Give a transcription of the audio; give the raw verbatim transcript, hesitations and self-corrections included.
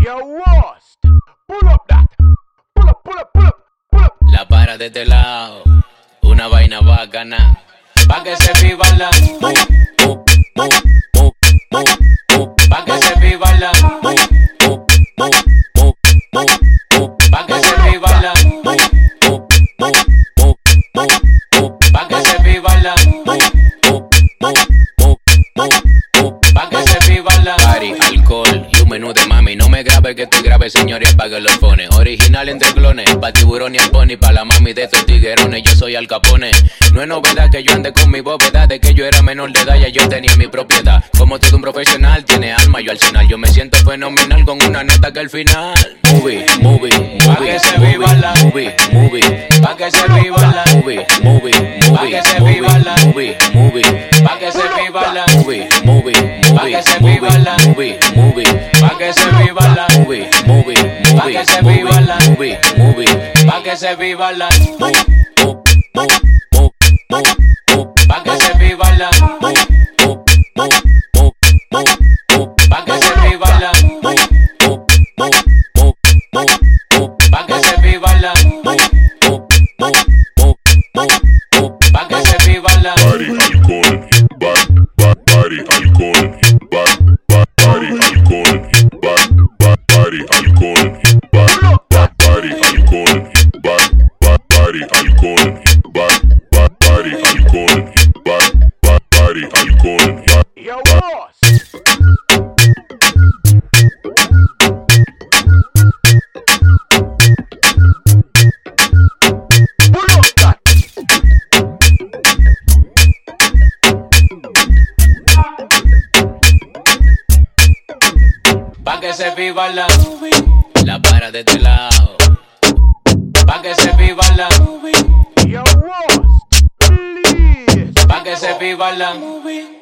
Yo, Rost, pull up that. Pull up, pull up, pull up, pull up. La para de este lado, una vaina bacana, pa' que se viva la mu, mu, mu, mu, mu, mu, pa' que se viva la mu, mu, mu, mu, mu, mu, pa' que se viva la mu, mu, mu, mu, mu, mu, pa' que se viva la mu, mu, mu, mu, mu, mu, pa' que se viva la party, alcohol y un menú de mami. No me grabe que estoy grave, señores, pa' que los pone. Original entre clones, pa' tiburón y al pony, pa' la mami de estos tiguerones. Yo soy Al Capone. No es novedad que yo ande con mi bóveda. De que yo era menor de edad, ya yo tenía mi propiedad. Como todo un profesional, tiene alma, yo al final. Yo me siento fenomenal con una nota que al final. Movie, movie, movie, pa' que se viva la movie, movie, pa' que se viva la movie, movie, pa' que se viva la movie, movie, pa' que se viva la movie, movie, pa' que se viva la movie, movie, pa' que se viva la movie, movie, pa' que se viva la movie, movie, pa' que se viva la movie, pa' que se viva la movie, pa' que se viva la movie, pa' que se viva la pa' que se viva la Party, alcohol, bar, bar, party, alcohol, bar, bar, party, alcohol, bar, bar, party, alcohol, bar, bar, party, alcohol, bar, bar, party, alcohol, bar, bar, party, alcohol, bar, bar, party, alcohol, bar. Yo, Rost. Pull up that. pa' que se viva la la para de este lado, pa' que se viva la Yo, Rost, please. pa' que se viva la